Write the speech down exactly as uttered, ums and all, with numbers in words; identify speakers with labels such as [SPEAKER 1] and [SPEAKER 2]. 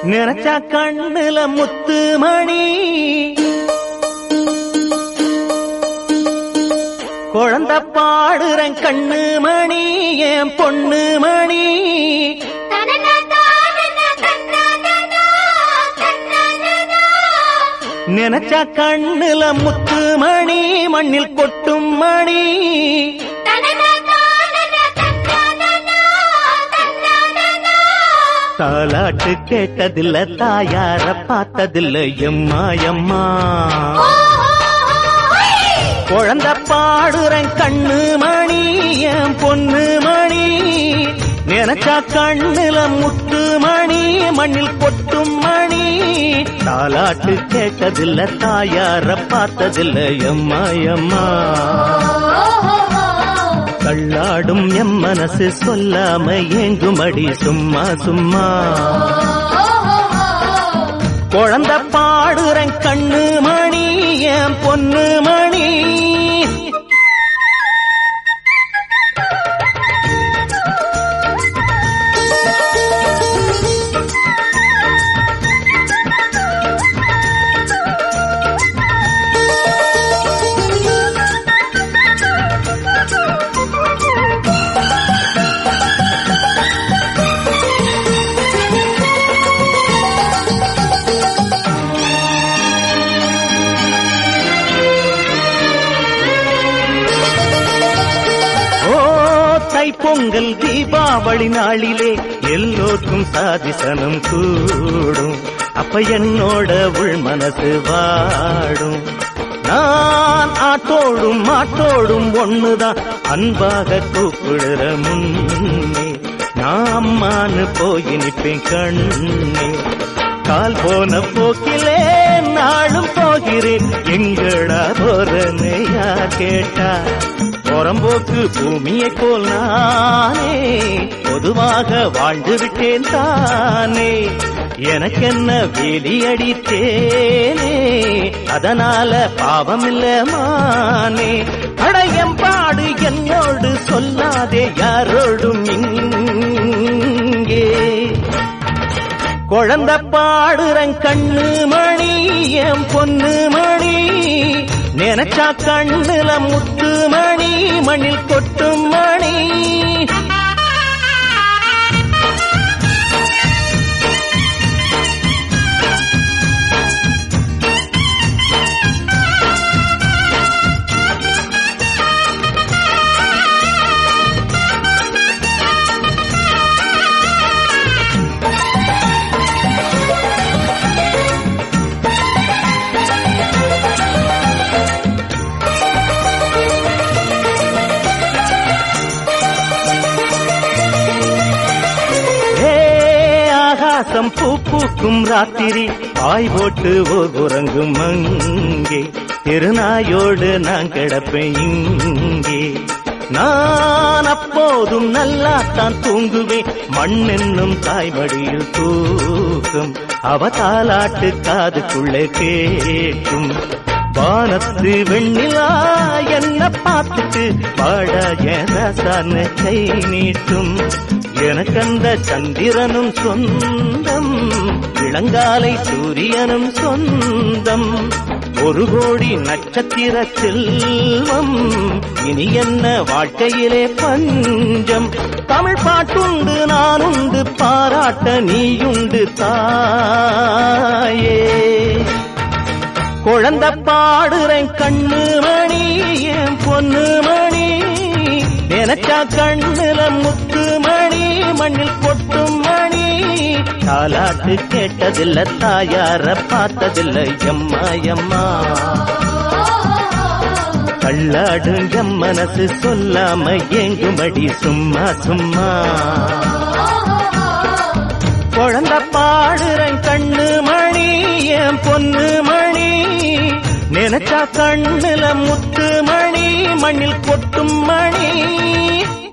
[SPEAKER 1] நினைச்சா கண்ணுல முத்து மணி குழந்தை பாடுறேன் கண்ணு மணி என் பொண்ணு மணி நினைச்சா கண்ணுல முத்து மணி மண்ணில் கொட்டும் மணி தாலாட்டு கேட்டதில்ல தாயார பார்த்ததில்ல எம்மா எம்மா குழந்தை பாடுறேன் கண்ணு மணி என் பொண்ணு மணி நினைச்சா கண்ணுல முத்து மணி மண்ணில் கொட்டும் மணி தாலாட்டு கேட்டதில்ல தாயார பார்த்ததில்ல எம்மா எம்மா கள்ளாடும் எம் மனசு சொல்லாம ஏங்குமடி சும்மா சும்மா குழந்தை பாடுறேன் கண்ணு மணி என் பொண்ணு மணி பொங்கல் தீபாவளி நாளிலே எல்லோருக்கும் சாதிசனம் கூடும் அப்ப என்னோட உள் மனசு வாடும் நான் ஆட்டோடும் மாட்டோடும் ஒண்ணுதான் அன்பாக கூப்பிடுற முன்னே நான் அம்மானு போய் நிற்பேன் கண்ணே கால் போன போக்கிலே நாளும் போகிறேன் எங்கடா போறன்னு யார் கேட்டா புறம்போக்கு பூமியை போல் நானே பொதுவாக வாழ்ந்து விட்டேன் தானே எனக்கென்ன வேலி அடித்தேனே அதனால பாவம் இல்ல மானே அடையம்பாடு என்னோடு சொல்லாதே யாரோடும் இங்கே குழந்தை பாடுறேன் கண்ணு மணி என் பொண்ணு மணி நினைச்சா கண்ணுல முத்து மணி மண்ணில் கொட்டும் மணி பூ பூக்கும் ராத்திரி பாய் போட்டு ஓர் உறங்கும் அங்கே திருநாயோடு நான் கிடப்பேன் இங்கே நான் அப்போதும் நல்லாத்தான் தூங்குவேன் மண்ணென்னும் தாய்மடியில் தூக்கும் அவ தாலாட்டு காதுக்குள்ளே கேட்கும் வானத்து வெண்ணிலா என்ன பார்த்துட்டு பாடா என கை நீட்டும் எனக்கந்த சந்திரனும் சொந்தம் இளங்காலை சூரியனும் சொந்தம் ஒரு கோடி நட்சத்திர செல்வம் இனி என்ன வாழ்க்கையிலே பஞ்சம் தமிழ் பாட்டுண்டு நானுண்டு பாராட்ட நீயுண்டு தாயே குழந்தை பாடுறேன் கண்ணு மணி என் பொண்ணு மணி நினைச்சா கண்ணுல முத்து மணி மண்ணில் கொட்டும் மணி தாலாட்டு கேட்டதில்ல தாயார பார்த்ததில்ல எம்மா எம்மா கள்ளாடு எம் மனசு சொல்லாம ஏங்குமடி சும்மா சும்மா குழந்தை பாடுறேன் கண்ணு மணி என் பொண்ணு மணி நினைச்சா கண்ணுல முத்து மணி மண்ணில் கொட்டும் மணி